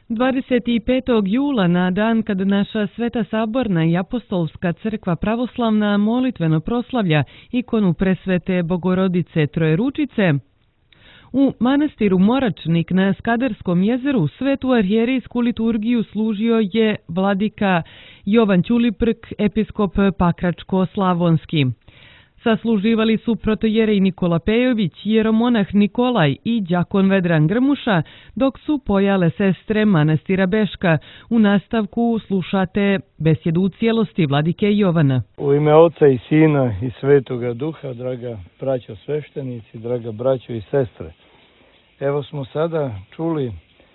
25. jula, na dan kad naša Sveta Saborna i Apostolska crkva pravoslavna molitveno proslavlja ikonu presvete Bogorodice Trojeručice, u manastiru Moračnik na Skadarskom jezeru svetu arhijerijsku liturgiju služio je vladika Jovan Ćuliprk, episkop Pakračko-Slavonski. Sasluživali su protojerej Nikola Pejović, jeromonah Nikolaj i đakon Vedran Grmuša, dok su pojale sestre manastira Beška. U nastavku slušate besjedu u cijelosti vladike Jovana. U ime Oca i Sina i Svetoga Duha, draga braćo sveštenici, draga braćo i sestre. Evo smo sada čuli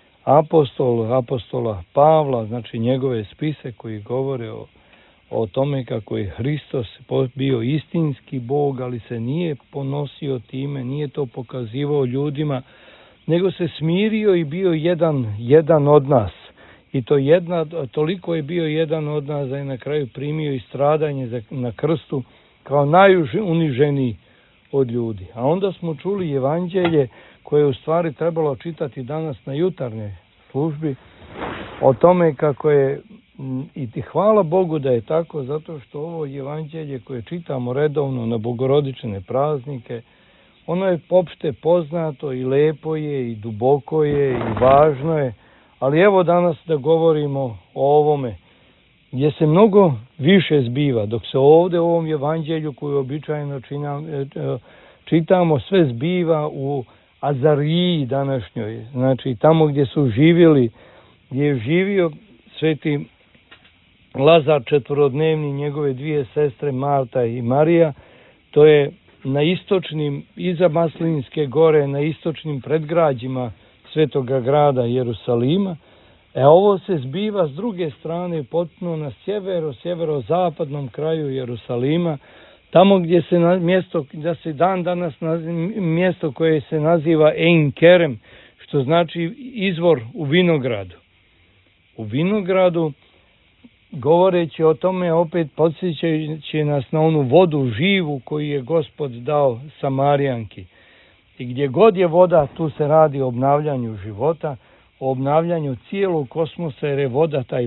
apostola Pavla, znači njegove spise koji govore o tome kako je Hristos bio istinski Bog, ali se nije ponosio time, nije to pokazivao ljudima, nego se smirio i bio jedan od nas. I toliko je bio jedan od nas da je na kraju primio i stradanje na krstu kao najuniženiji od ljudi. A onda smo čuli evanđelje koje je u stvari trebalo čitati danas na jutarnjoj službi o tome kako je, i hvala Bogu da je tako, zato što ovo evanđelje koje čitamo redovno na bogorodične praznike, ono je opšte poznato i lepo je i duboko je i važno je, ali evo danas da govorimo o ovome gdje se mnogo više zbiva, dok se ovdje u ovom evanđelju koju običajno čitamo sve zbiva u Azariji današnjoj, znači tamo gdje su živjeli, gdje je živio sveti Lazar četvorodnevni, njegove dvije sestre Marta i Marija, to je na istočnim, iza Maslinske gore, na istočnim predgrađima svetoga grada Jerusalima. Ovo se zbiva s druge strane potpuno na sjeverozapadnom kraju Jerusalima, tamo gdje se mjesto, da se dan danas mjesto koje se naziva Ein Kerem, što znači izvor u vinogradu. U vinogradu, govoreći o tome, opet podsjećajući nas na onu vodu živu koju je Gospod dao Samarijanki. I gdje god je voda, tu se radi o obnavljanju života, o obnavljanju cijelog kosmosa, jer je voda taj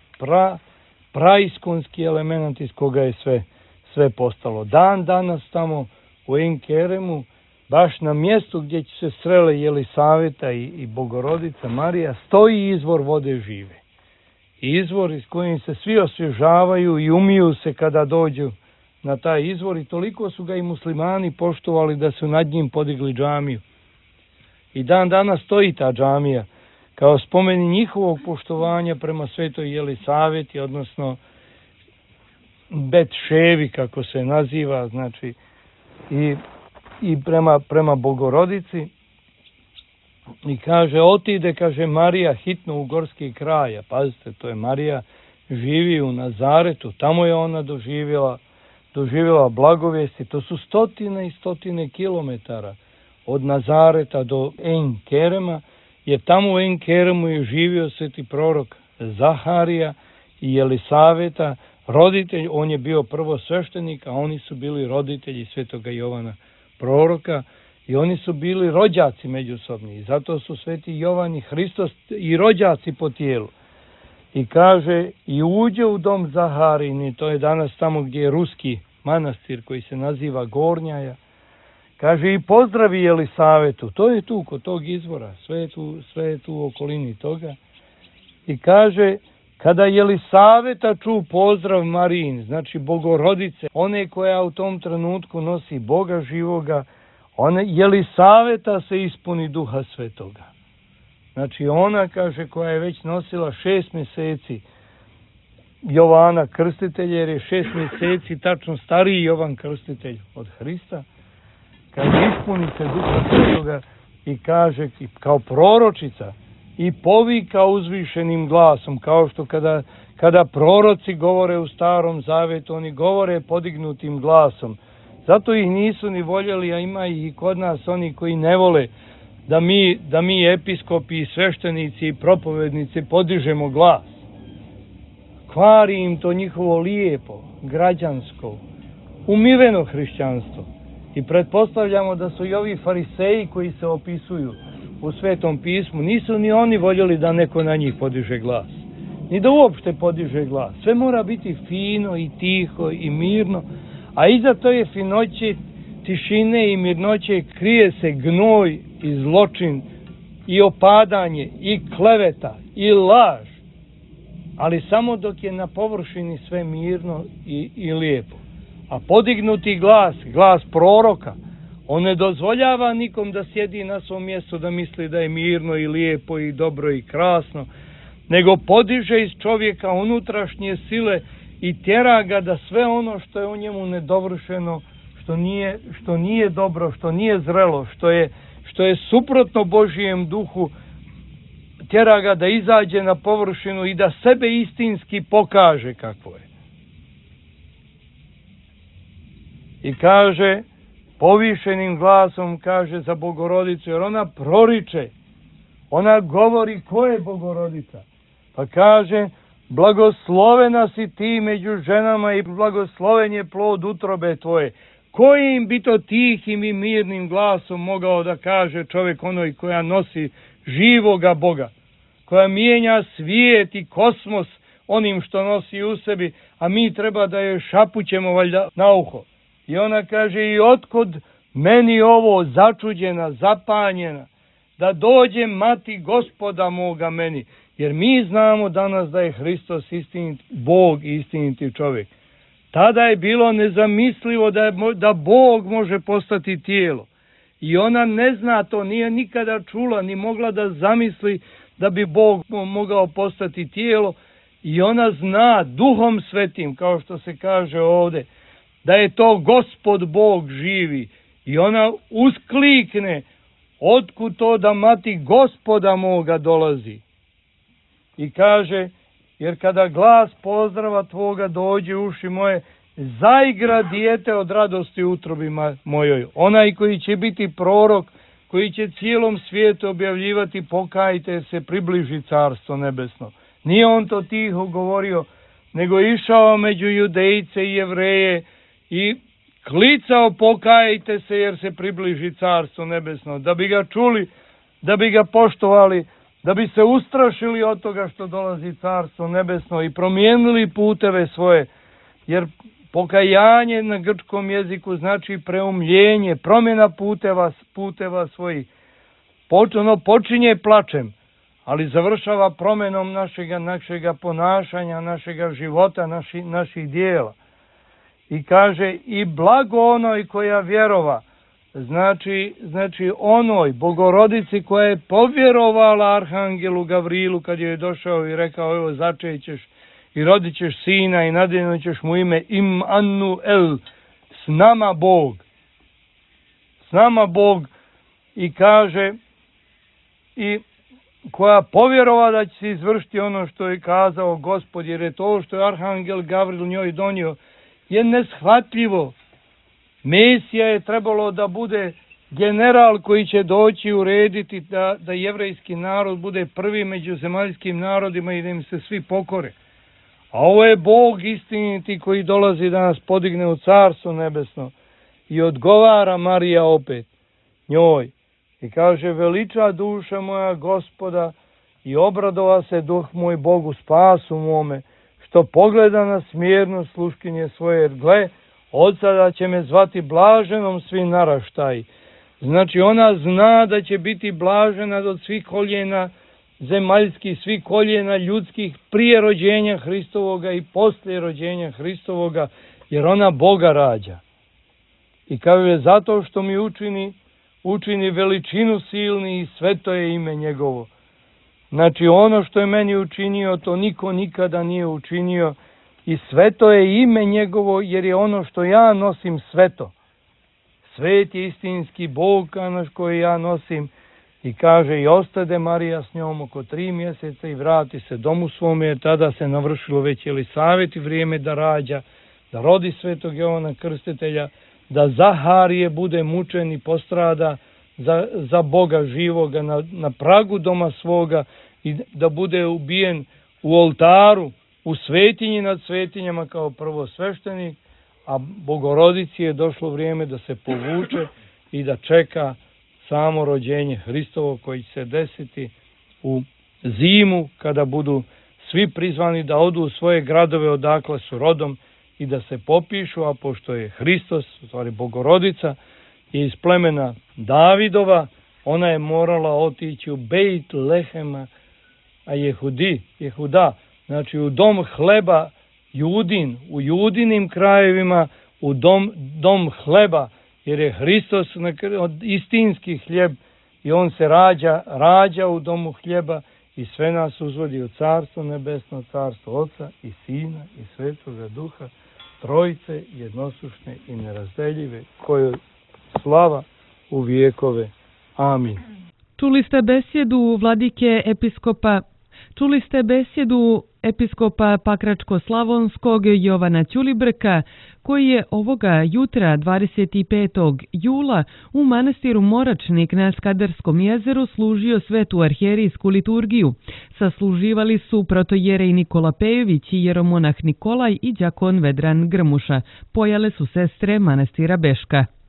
praiskonski element iz koga je sve postalo. Dan danas tamo u Ein Keremu, baš na mjestu gdje će se srele Jelisaveta i Bogorodica Marija, stoji izvor vode žive. Izvor iz kojim se svi osvježavaju i umiju se kada dođu na taj izvor, i toliko su ga i muslimani poštovali da su nad njim podigli džamiju. I dan danas stoji ta džamija kao spomeni njihovog poštovanja prema svetoj Jelisaveti, odnosno Bet Ševi kako se naziva, znači i prema Bogorodici. I kaže, otide, kaže Marija hitno u gorski kraj. Pazite, to je Marija, živi u Nazaretu, tamo je ona doživjela blagovijesti. To su stotine i stotine kilometara od Nazareta do Ein Kerema, jer tamo u Ein Keremu je živio sveti prorok Zaharija i Jelisaveta, roditelj, on je bio prvo sveštenik, a oni su bili roditelji svetoga Jovana proroka, i oni su bili rođaci međusobni. I zato su sveti Jovan i Hristos i rođaci po tijelu. I kaže, i uđe u dom Zaharini, to je danas tamo gdje je ruski manastir koji se naziva Gornjaja. Kaže, i pozdravi Jelisavetu, to je tu kod tog izvora, sve je tu u okolini toga. I kaže, kada Jelisaveta ču pozdrav Marijin, znači Bogorodice, one koja u tom trenutku nosi Boga živoga, Jelisaveta se ispuni Duha Svetoga. Znači ona, kaže, koja je već nosila 6 mjeseci Jovana Krstitelja, jer je 6 mjeseci tačno stariji Jovan Krstitelj od Hrista, kaže, ispuni se Duha Svetoga i kaže, kao proročica, i povika uzvišenim glasom, kao što kada proroci govore u Starom Zavetu, oni govore podignutim glasom. Zato ih nisu ni voljeli, a ima i kod nas oni koji ne vole da mi episkopi i sveštenici i propovednici podižemo glas. Kvari im to njihovo lijepo, građansko, umiveno hrišćanstvo. I pretpostavljamo da su i ovi fariseji koji se opisuju u Svetom pismu, nisu ni oni voljeli da neko na njih podiže glas. Ni da uopšte podiže glas. Sve mora biti fino i tiho i mirno, a iza to je finoće, tišine i mirnoće krije se gnoj i zločin i opadanje i kleveta i laž. Ali samo dok je na površini sve mirno i lijepo. A podignuti glas, glas proroka, on ne dozvoljava nikom da sjedi na svom mjestu da misli da je mirno i lijepo i dobro i krasno, nego podiže iz čovjeka unutrašnje sile i tjera ga da sve ono što je u njemu nedovršeno, što nije dobro, što nije zrelo, što je suprotno Božijem duhu, tjera ga da izađe na površinu i da sebe istinski pokaže kakvo je. I kaže, povišenim glasom kaže za Bogorodicu, jer ona proriče, ona govori ko je Bogorodica. Pa kaže, blagoslovena si ti među ženama i blagosloven je plod utrobe tvoje. Kojim bi to tihim i mirnim glasom mogao da kaže čovjek onoj koja nosi živoga Boga, koja mijenja svijet i kosmos onim što nosi u sebi, a mi treba da joj šapućemo valjda na uho. I ona kaže, i otkud meni ovo, začuđena, zapanjena, da dođe mati Gospoda moga meni, jer mi znamo danas da je Hristos istiniti Bog i istiniti čovjek. Tada je bilo nezamislivo da Bog može postati tijelo. I ona ne zna to, nije nikada čula, ni mogla da zamisli da bi Bog mogao postati tijelo. I ona zna Duhom Svetim, kao što se kaže ovdje, da je to Gospod Bog živi. I ona usklikne, otkud to da mati Gospoda moga dolazi. I kaže, jer kada glas pozdrava tvoga dođe u uši moje, zaigra dijete od radosti u utrobi mojoj. Onaj koji će biti prorok, koji će cijelom svijetu objavljivati, pokajte se, približi carstvo nebesno. Nije on to tiho govorio, nego išao među Judejce i Jevreje i klicao, pokajte se jer se približi carstvo nebesno. Da bi ga čuli, da bi ga poštovali, da bi se ustrašili od toga što dolazi carstvo nebesno i promijenili puteve svoje, jer pokajanje na grčkom jeziku znači preumljenje, promjena puteva svojih. Počinje plačem, ali završava promjenom našega ponašanja, našega života, naših dijela. I kaže, i blago onoj koja vjerova, znači onoj Bogorodici koja je povjerovala Arhangelu Gavrilu kad je došao i rekao, evo začećeš i rodit ćeš sina i nadjenut ćeš mu ime Immanuel, s nama Bog. S nama Bog. I kaže, i koja povjerova da će se izvršiti ono što je kazao Gospod, jer je to što je Arhangel Gavril njoj donio je neshvatljivo. Mesija je trebalo da bude general koji će doći urediti da jevrejski narod bude prvi među zemaljskim narodima i da im se svi pokore. A ovo je Bog istiniti koji dolazi da nas podigne u carstvo nebesno. I odgovara Marija opet njoj i kaže, veliča duša moja Gospoda i obradova se duh moj Bogu spasu mome, što pogleda na smjerno sluškinje svoje, jer gle, od sada će me zvati blaženom svi naraštaji. Znači ona zna da će biti blažena od svih koljena zemaljskih, svih koljena ljudskih prije rođenja Hristovoga i poslije rođenja Hristovoga, jer ona Boga rađa. I kaže, zato što mi učini veličinu silni i sveto je ime njegovo. Znači ono što je meni učinio, to niko nikada nije učinio i sveto je ime njegovo, jer je ono što ja nosim sveto. Svet je istinski Bog koji ja nosim. I kaže, i ostade Marija s njom oko 3 mjeseca i vrati se domu svome, jer tada se navršilo već Elisavet i vrijeme da rađa, da rodi svetog Jovana Krstitelja, da Zaharije bude mučen i postrada za Boga živoga na pragu doma svoga i da bude ubijen u oltaru, u svetinji nad svetinjama kao prvosveštenik, a Bogorodici je došlo vrijeme da se povuče i da čeka samo rođenje Hristovo koji će se desiti u zimu kada budu svi prizvani da odu u svoje gradove odakle su rodom i da se popišu, a pošto je Hristos, u stvari Bogorodica, je iz plemena Davidova, ona je morala otići u Bejt Lehema, a Jehuda, znači u dom hleba Judin, u Judinim krajevima, u dom hleba, jer je Hristos istinski hljeb i on se rađa u domu hljeba i sve nas uzvodi u Carstvo nebesno, Carstvo Oca i Sina i Svetoga Duha, Trojice jednosušne i nerazdeljive, kojoj slava u vijekove. Amin. Čuli ste besjedu episkopa Pakračko-Slavonskog Jovana Ćulibrka, koji je ovoga jutra 25. jula u manastiru Moračnik na Skadarskom jezeru služio svetu arhijerijsku liturgiju. Sasluživali su protojerej Nikola Pejović i jeromonah Nikolaj i đakon Vedran Grmuša. Pojale su sestre manastira Beška.